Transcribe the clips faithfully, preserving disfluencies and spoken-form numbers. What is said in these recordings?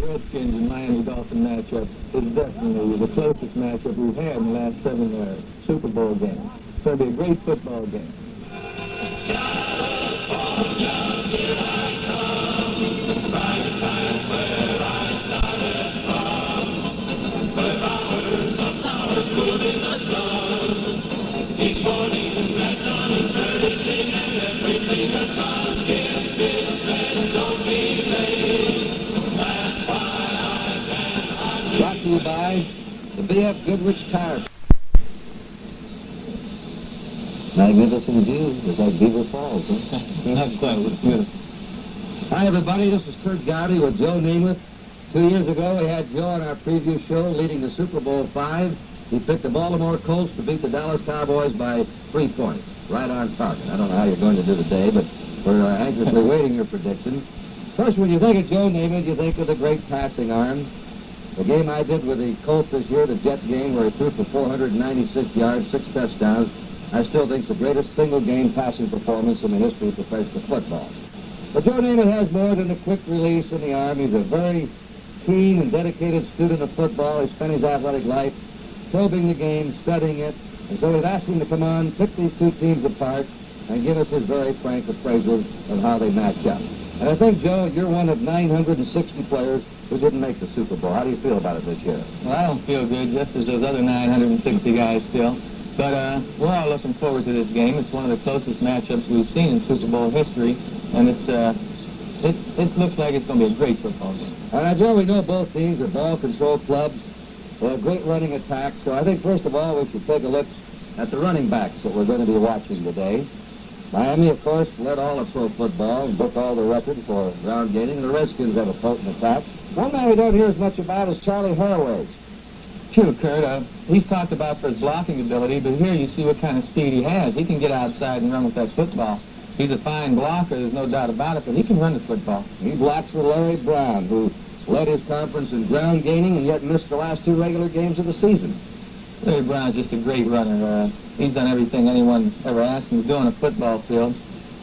Redskins and Miami Dolphin matchup is definitely the closest matchup we've had in the last seven uh, Super Bowl games. It's going to be a great football game. Brought to you by the B F Goodrich Tire. Magnificent view. It's like Beaver Falls, huh? Not quite. It's beautiful. Hi, everybody. This is Kurt Gowdy with Joe Namath. Two years ago, we had Joe on our preview show leading the Super Bowl five. He picked the Baltimore Colts to beat the Dallas Cowboys by three points. Right on target. I don't know how you're going to do today, but we're uh, anxiously waiting your prediction. Of course, when you think of Joe Namath, you think of the great passing arm. The game I did with the Colts this year, the Jet game, where he threw for four hundred ninety-six yards, six touchdowns, I still think it's the greatest single-game passing performance in the history of professional football. But Joe Namath has more than a quick release in the arm. He's a very keen and dedicated student of football. He spent his athletic life probing the game, studying it, and so we've asked him to come on, pick these two teams apart, and give us his very frank appraisal of how they match up. And I think, Joe, you're one of nine hundred sixty players who didn't make the Super Bowl. How do you feel about it this year? Well, I don't feel good, just as those other nine hundred sixty guys feel. But uh, we're all looking forward to this game. It's one of the closest matchups we've seen in Super Bowl history, and it's uh, it, it looks like it's going to be a great football game. All right, Joe, we know both teams are ball-control clubs. They have great running attacks, so I think, first of all, we should take a look at the running backs that we're going to be watching today. Miami, of course, led all of pro football and broke all the records for ground gaining. The Redskins have a potent attack. One man we don't hear as much about is Charlie Haraway. True, Kurt. Uh, he's talked about for his blocking ability, but here you see what kind of speed he has. He can get outside and run with that football. He's a fine blocker, there's no doubt about it, but he can run the football. He blocks for Larry Brown, who led his conference in ground gaining and yet missed the last two regular games of the season. Larry Brown's just a great runner. Uh, he's done everything anyone ever asked him to do on a football field.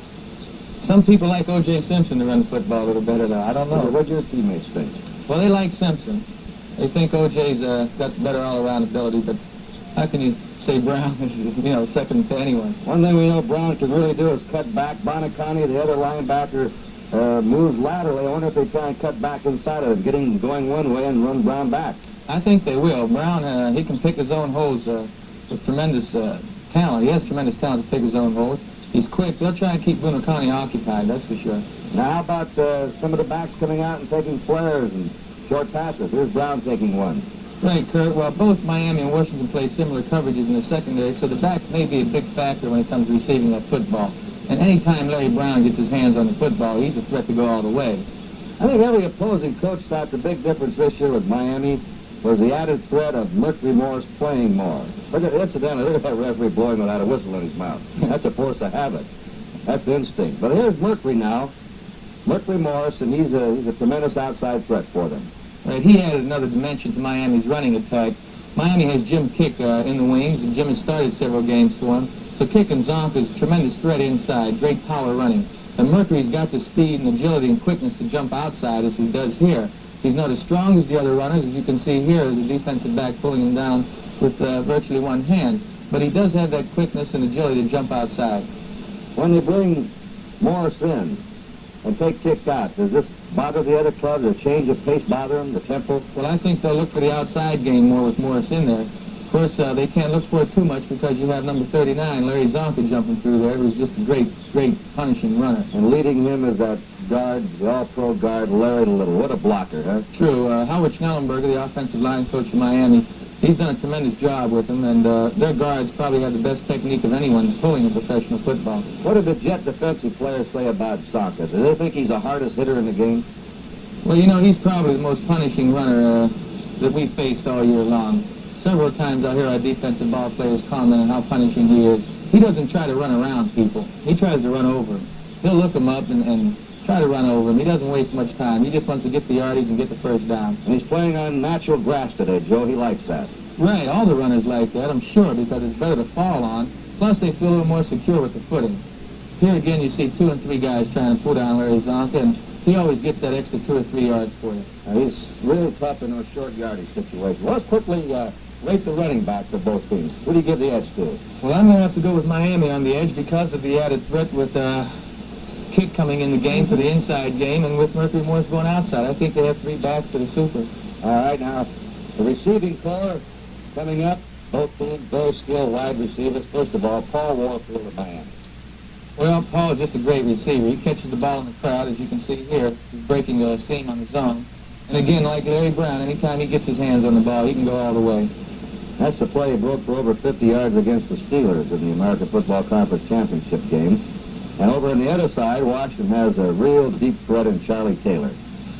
Some people like O J Simpson to run the football a little better, though. I don't know. What do your teammates think? Well, they like Simpson. They think O J's uh, got the better all-around ability, but how can you say Brown is, you know, second to anyone? One thing we know Brown can really do is cut back. Bonacani, the other linebacker, uh, moves laterally. I wonder if they try and cut back inside of it, getting going one way and run Brown back. I think they will. Brown, uh, he can pick his own holes uh, with tremendous uh, talent. He has tremendous talent to pick his own holes. He's quick. They'll try and keep Bonacani occupied, that's for sure. Now, how about uh, some of the backs coming out and taking flares and short passes? Here's Brown taking one. Right, Kurt. Well, both Miami and Washington play similar coverages in the secondary, so the backs may be a big factor when it comes to receiving that football. And any time Larry Brown gets his hands on the football, he's a threat to go all the way. I think every opposing coach thought the big difference this year with Miami was the added threat of Mercury Morris playing more. Look at, incidentally, look at that referee blowing without a whistle in his mouth. That's a force of habit. That's instinct. But here's Mercury now. Mercury Morris, and he's a, he's a tremendous outside threat for them. Right, he added another dimension to Miami's running attack. Miami has Jim Kick uh, in the wings, and Jim has started several games for him. So Kick and Zonk is a tremendous threat inside, great power running. And Mercury's got the speed and agility and quickness to jump outside as he does here. He's not as strong as the other runners, as you can see here as a defensive back pulling him down with uh, virtually one hand. But he does have that quickness and agility to jump outside. When they bring Morris in and take Kick out, does this bother the other clubs? Does a change of pace bother them, the tempo? Well, I think they'll look for the outside game more with Morris in there. Of course, uh, they can't look for it too much because you have number thirty-nine, Larry Zonka, jumping through there, who's just a great, great punishing runner. And leading him is that guard, the all-pro guard, Larry Little. What a blocker, huh? True. Uh, Howard Schnellenberger, the offensive line coach of Miami, he's done a tremendous job with them, and uh, their guards probably have the best technique of anyone pulling a professional football. What did the Jet defensive players say about Zonka? Do they think he's the hardest hitter in the game? Well, you know, he's probably the most punishing runner uh, that we've faced all year long. Several times I hear our defensive ball players comment on how punishing he is. He doesn't try to run around people. He tries to run over them. He'll look them up and, and try to run over them. He doesn't waste much time. He just wants to get the yardage and get the first down. And he's playing on natural grass today, Joe. He likes that. Right. All the runners like that, I'm sure, because it's better to fall on. Plus, they feel a little more secure with the footing. Here again, you see two and three guys trying to pull down Larry Zonka, and he always gets that extra two or three yards for you. Uh, he's really tough in those short yardage situations. Well, let's quickly uh, rate the running backs of both teams. Who do you give the edge to? Well, I'm going to have to go with Miami on the edge because of the added threat with uh, Kick coming in the game for the inside game, and with Mercury Morris going outside. I think they have three backs that are super. All right, now, the receiving core coming up, both teams, very skilled wide receivers. First of all, Paul Warfield of Miami. Well, Paul is just a great receiver. He catches the ball in the crowd, as you can see here. He's breaking a seam on the zone. And again, like Larry Brown, anytime he gets his hands on the ball, he can go all the way. That's the play he broke for over fifty yards against the Steelers in the American Football Conference Championship game. And over on the other side, Washington has a real deep threat in Charlie Taylor.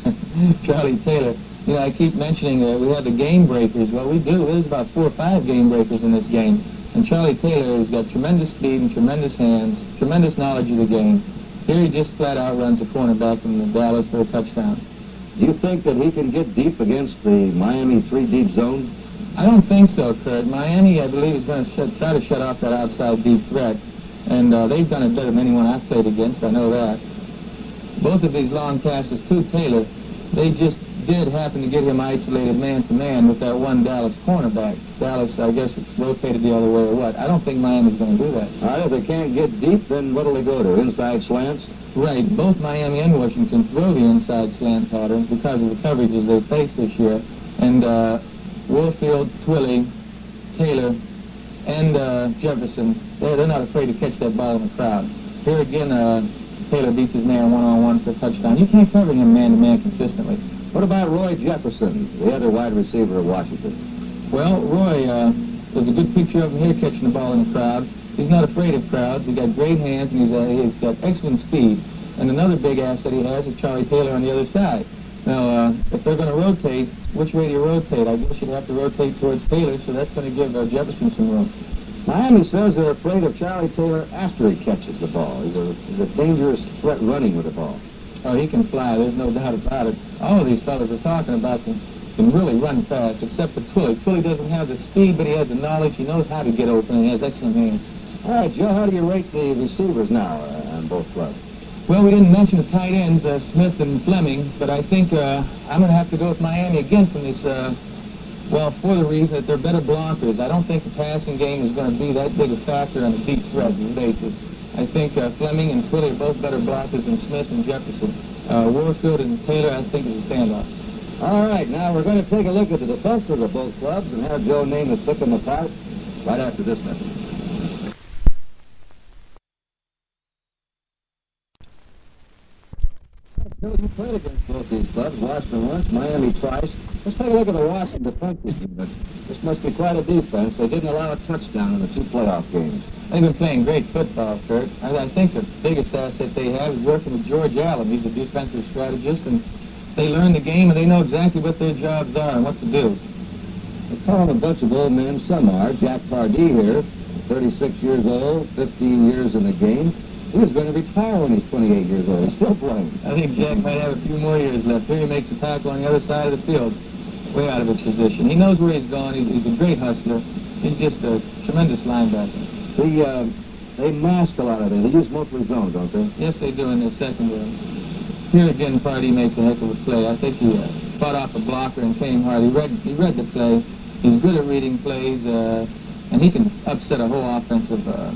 Charlie Taylor. You know, I keep mentioning that we have the game breakers. Well, we do. There's about four or five game breakers in this game. And Charlie Taylor has got tremendous speed and tremendous hands, tremendous knowledge of the game. Here he just flat out runs a cornerback from Dallas for a touchdown. Do you think that he can get deep against the Miami three-deep zone? I don't think so, Kurt. Miami, I believe, is going to shut, try to shut off that outside deep threat. And uh, they've done it better than anyone I've played against. I know that. Both of these long passes to Taylor, they just did happen to get him isolated man-to-man with that one Dallas cornerback. Dallas, I guess, rotated the other way or what. I don't think Miami's going to do that. All right, if they can't get deep, then what'll they go to? Inside slants? Right. Both Miami and Washington throw the inside slant patterns because of the coverages they face this year. And uh, Warfield, Twilly, Taylor, and uh, Jefferson, they're, they're not afraid to catch that ball in the crowd. Here again, uh, Taylor beats his man one-on-one for a touchdown. You can't cover him man-to-man consistently. What about Roy Jefferson, the other wide receiver of Washington? Well, Roy, uh, there's a good picture of him here catching the ball in the crowd. He's not afraid of crowds. He's got great hands, and he's, uh, he's got excellent speed. And another big asset he has is Charlie Taylor on the other side. Now, uh, if they're going to rotate, which way do you rotate? I guess you'd have to rotate towards Taylor, so that's going to give uh, Jefferson some room. Miami says they're afraid of Charlie Taylor after he catches the ball. He's a, he's a dangerous threat running with the ball. Oh, he can fly. There's no doubt about it. All of these fellas we're talking about can, can really run fast, except for Twilly. Twilly doesn't have the speed, but he has the knowledge. He knows how to get open, and he has excellent hands. All right, Joe, how do you rate the receivers now uh, on both clubs? Well, we didn't mention the tight ends, uh, Smith and Fleming, but I think uh, I'm going to have to go with Miami again from this, uh, well, for the reason that they're better blockers. I don't think the passing game is going to be that big a factor on a deep threat basis. I think uh, Fleming and Twilly are both better blockers than Smith and Jefferson. Uh, Warfield and Taylor, I think, is a standoff. All right, now we're going to take a look at the defenses of both clubs and have Joe Namath pick them apart right after this message. Joe, you played against both these clubs, Washington once, Miami twice. Let's take a look at the Washington defensive unit. This must be quite a defense. They didn't allow a touchdown in the two playoff games. They've been playing great football, Kurt. I, I think the biggest asset they have is working with George Allen. He's a defensive strategist, and they learn the game, and they know exactly what their jobs are and what to do. They're calling a bunch of old men. Some are. Jack Pardee here, thirty-six years old, fifteen years in the game. He was going to retire when he's twenty-eight years old. He's still playing. I think Jack might have a few more years left. Here he makes a tackle on the other side of the field, way out of his position. He knows where he's going. He's, he's a great hustler. He's just a tremendous linebacker. He, uh, they mask a lot of it. They use mostly zone, don't they? Yes, they do in their secondary. Here again, Pardee makes a heck of a play. I think he uh, fought off a blocker and came hard. He read, he read the play. He's good at reading plays, uh, and he can upset a whole offensive... Uh,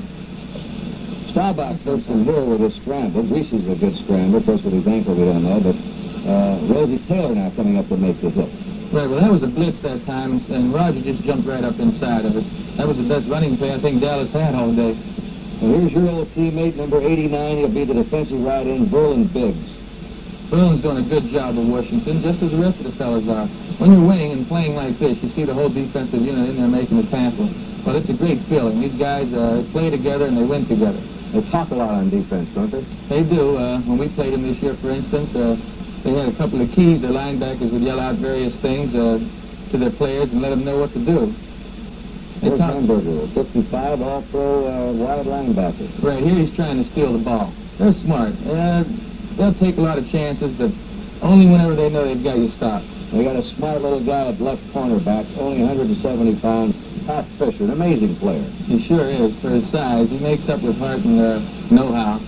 Staubach puts him here with his scramble. Reese's a good scrambler. Of course, with his ankle, we don't know. But uh, Rosie Taylor now coming up to make the hit. Right, well, that was a blitz that time, and, and Roger just jumped right up inside of it. That was the best running play I think Dallas had all day. And here's your old teammate, number eighty-nine. He'll be the defensive right end, Verlin Biggs. Verlin's doing a good job at Washington, just as the rest of the fellas are. When you're winning and playing like this, you see the whole defensive unit in there making the tackle. Well, it's a great feeling. These guys uh, play together and they win together. They talk a lot on defense, don't they? They do. Uh, when we played them this year, for instance, uh, they had a couple of keys. Their linebackers would yell out various things uh, to their players and let them know what to do. There's Hamburger, fifty-five, all-pro uh, wide linebacker. Right, here he's trying to steal the ball. They're smart. Uh, they'll take a lot of chances, but only whenever they know they've got you stopped. They got a smart little guy at left cornerback, only one hundred seventy pounds, Pat Fisher, an amazing player. He sure is, for his size. He makes up with heart and uh, know-how.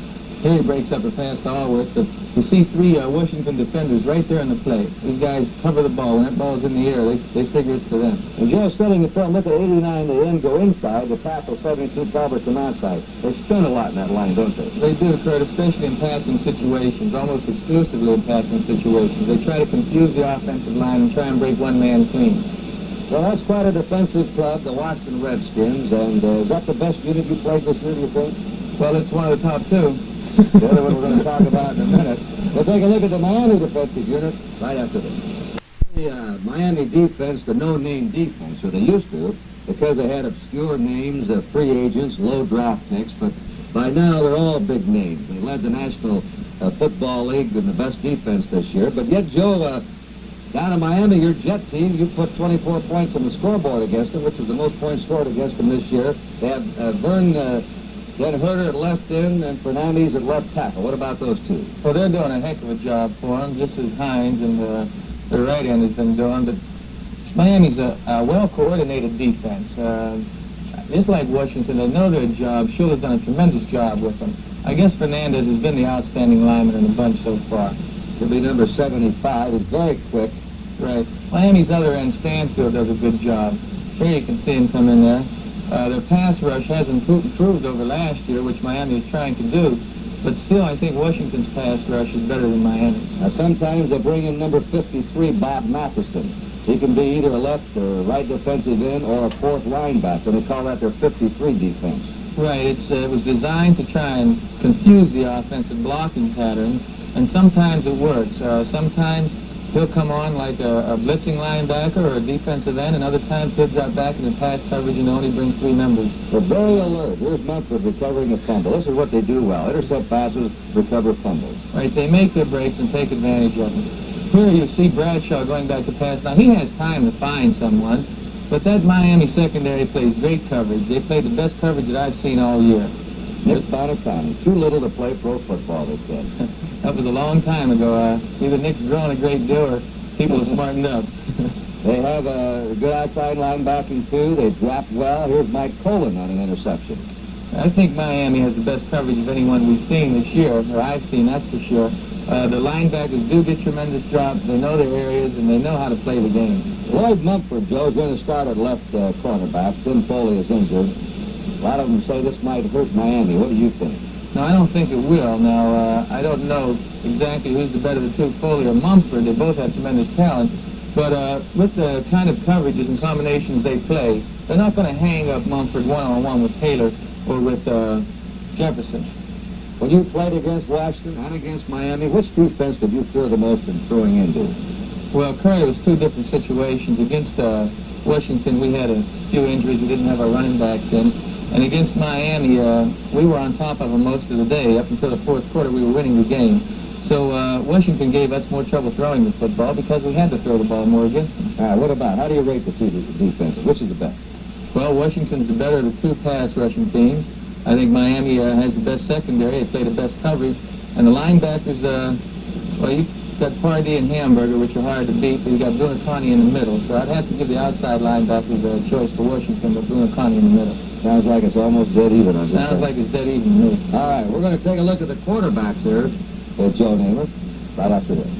Here he breaks up a pass to Allworth, but you see three uh, Washington defenders right there in the play. These guys cover the ball. When that ball's in the air, they, they figure it's for them. And Joe, studying the film, look at eighty-nine, the end go inside, the tackle seventy-two Talbot come outside. They spin a lot in that line, don't they? They do, Kurt, especially in passing situations, almost exclusively in passing situations. They try to confuse the offensive line and try and break one man clean. Well, that's quite a defensive club, the Washington Redskins, and uh, is that the best unit you played this year, do you think? Well, it's one of the top two. The other one we're going to talk about in a minute. We'll take a look at the Miami defensive unit right after this. The uh, Miami defense, the no-name defense, or they used to, because they had obscure names, uh, free agents, low draft picks, but by now they're all big names. They led the National uh, Football League in the best defense this year, but yet, Joe, uh, down in Miami, your Jet team, you put twenty-four points on the scoreboard against them, which was the most points scored against them this year. They have uh, Vern... Uh, Then Herder at left end and Fernandez at left tackle. What about those two? Well, they're doing a heck of a job for them, just as Hines and uh, the right end has been doing. But Miami's a, a well-coordinated defense. Uh, just like Washington, they know their job. Schuler's done a tremendous job with them. I guess Fernandez has been the outstanding lineman in the bunch so far. He'll be number seventy-five. He's very quick. Right. Miami's other end, Stanfield, does a good job. Here you can see him come in there. Uh, their pass rush has improved, improved over last year, which Miami is trying to do. But still, I think Washington's pass rush is better than Miami's. Now, sometimes they bring in number fifty-three, Bob Matheson. He can be either a left or right defensive end or a fourth linebacker. They call that their fifty-three defense. Right. It's, uh, it was designed to try and confuse the offensive blocking patterns, and sometimes it works. Uh, sometimes he'll come on like a, a blitzing linebacker or a defensive end, and other times he'll drop back into pass coverage and only bring three members. They're very alert. Here's Mumford recovering a fumble. This is what they do well. Intercept passes, recover fumbles. Right, they make their breaks and take advantage of them. Here you see Bradshaw going back to pass. Now, he has time to find someone, but that Miami secondary plays great coverage. They play the best coverage that I've seen all year. Nick Bonacani, too little to play pro football, they said. That was a long time ago. Uh, either Nick's grown a great deal or people have smartened up. They have a good outside linebacking, too. They draft well. Here's Mike Colon on an interception. I think Miami has the best coverage of anyone we've seen this year, or I've seen, that's for sure. Uh, the linebackers do get tremendous drops. They know their areas, and they know how to play the game. Lloyd Mumford, Joe, is going to start at left uh, cornerback. Tim Foley is injured. A lot of them say this might hurt Miami. What do you think? No, I don't think it will. Now, uh, I don't know exactly who's the better of the two, Foley or Mumford. They both have tremendous talent. But uh, with the kind of coverages and combinations they play, they're not going to hang up Mumford one-on-one with Taylor or with uh, Jefferson. When you played against Washington and against Miami, which defense did you fear the most in throwing into? Well, Kurt, it was two different situations. Against uh, Washington, we had a few injuries. We didn't have our running backs in. And against Miami, uh, we were on top of them most of the day. Up until the fourth quarter, we were winning the game. So uh, Washington gave us more trouble throwing the football because we had to throw the ball more against them. All right, what about, how do you rate the two defenses? Which is the best? Well, Washington's the better of the two pass rushing teams. I think Miami uh, has the best secondary. They play the best coverage. And the linebackers, uh, well, you got Pardee and Hamburger, which are hard to beat, but you got Bunacani in the middle. So I'd have to give the outside linebackers a choice to Washington, but Bunacani in the middle. Sounds like it's almost dead even. On Sounds like it's dead even to me. All right, we're going to take a look at the quarterbacks here with Joe Namath right after this.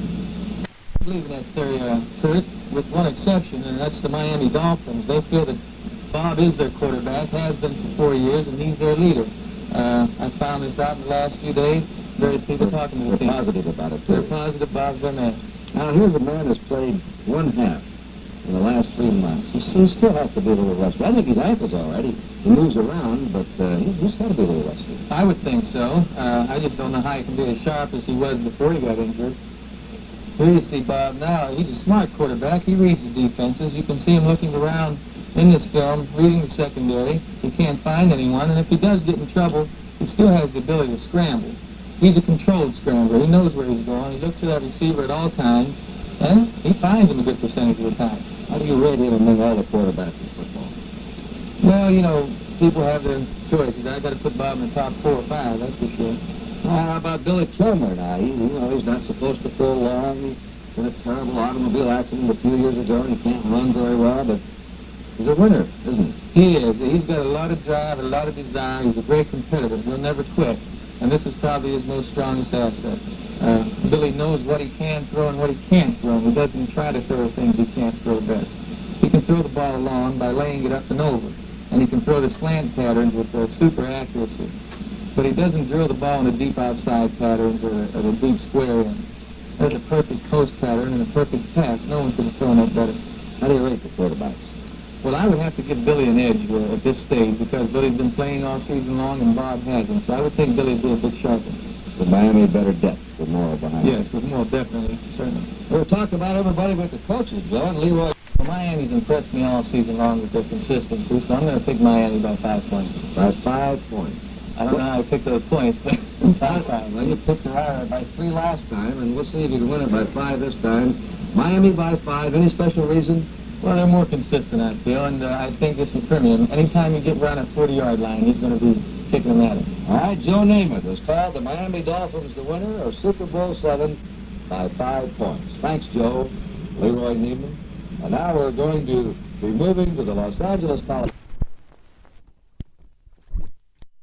I believe in that theory, uh, Kurt, with one exception, and that's the Miami Dolphins. They feel that Bob is their quarterback, has been for four years, and he's their leader. Uh, I found this out in the last few days. Various people they're, talking to the they're team. positive about it, too. They're positive Bob's their man. Now, here's a man who's played one half in the last three months. He, he still has to be a little rusty. I think his ankle's all right. He, he moves around, but uh, he's, he's got to be a little rusty. I would think so. Uh, I just don't know how he can be as sharp as he was before he got injured. Here you see Bob now. He's a smart quarterback. He reads the defenses. You can see him looking around in this film, reading the secondary. He can't find anyone, and if he does get in trouble, he still has the ability to scramble. He's a controlled scrambler. He knows where he's going. He looks for that receiver at all times, and he finds him a good percentage of the time. How do you rate him among all the quarterbacks in football? Well, you know, people have their choices. I've got to put Bob in the top four or five, that's for sure. Well, how about Billy Kilmer now? He, you know, he's not supposed to throw long. He's in a terrible automobile accident a few years ago, and he can't run very well, but he's a winner, isn't he? He is. He's got a lot of drive, a lot of desire. He's a great competitor. He'll never quit. and this is probably his most strongest asset. Uh, Billy knows what he can throw and what he can't throw, and he doesn't try to throw things he can't throw best. He can throw the ball long by laying it up and over, and he can throw the slant patterns with uh, super accuracy. But he doesn't drill the ball in the deep outside patterns or the, or the deep square ends. There's a perfect post pattern and a perfect pass. No one could have thrown that better. How do you rate the quarterbacks? Well, I would have to give Billy an edge uh, at this stage because Billy's been playing all season long and Bob hasn't. So I would think Billy would be a bit sharper. With Miami better depth with Morrow behind. Yes, with more, definitely, certainly. We'll talk about everybody with the coaches, Joe, and Leroy. Well, Miami's impressed me all season long with their consistency, so I'm going to pick Miami by five points. By five points. I don't know how I picked those points, but by five. Well, you picked it uh, by three last time, and we'll see if you can win it by five this time. Miami by five. Any special reason? Well, they're more consistent, I feel, and uh, I think it's a premium. Anytime you get around a forty-yard line, he's going to be kicking them at it. All right, Joe Namath has called the Miami Dolphins the winner of Super Bowl seven by five points. Thanks, Joe. Leroy Neiman. And now we're going to be moving to the Los Angeles Coliseum.